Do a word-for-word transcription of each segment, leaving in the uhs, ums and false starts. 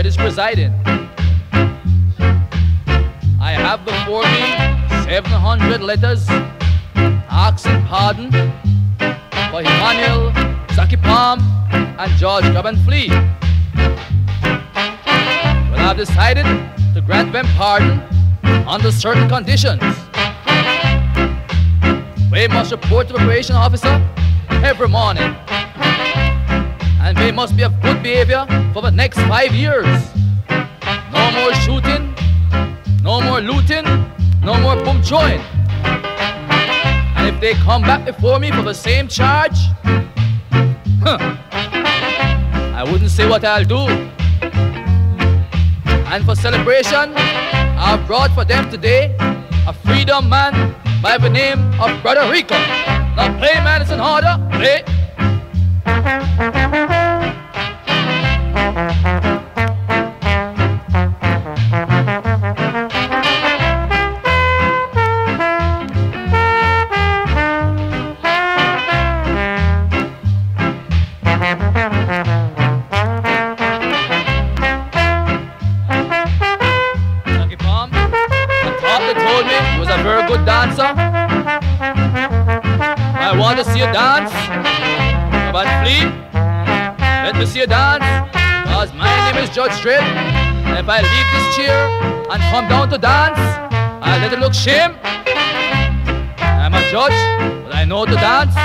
Dread is presiding. I have before me seven hundred letters asking pardon for Emmanuel, Saki Palm, and George Gabon Flea. Well, I've decided to grant them pardon under certain conditions. They must report to the probation officer every morning, and they must be of good behavior for the next five years. No more shooting, no more looting, no more boom throwing. And if they come back before me for the same charge, huh, I wouldn't say what I'll do. And for celebration, I've brought for them today a freedom man by the name of Brother Rico. Now play, man, it's in order. Play. Saki Palm, the top that told me he was a very good dancer. I want to see a dance. But Flea, let me see a dance, because my name is Judge Dread, and if I leave this chair and come down to dance, I'll let it look shame. I'm a judge, but I know to dance.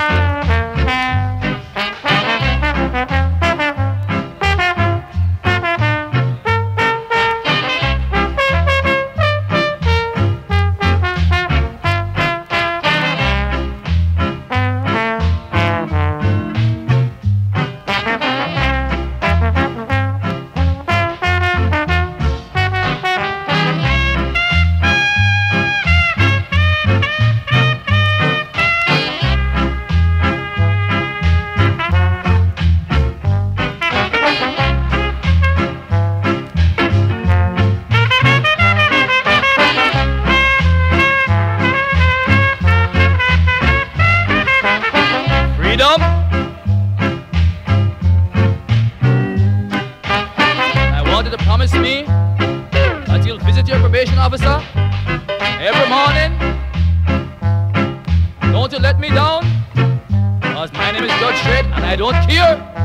Freedom. I want you to promise me that you'll visit your probation officer every morning. Don't you let me down, because my name is Judge Dread and I don't care.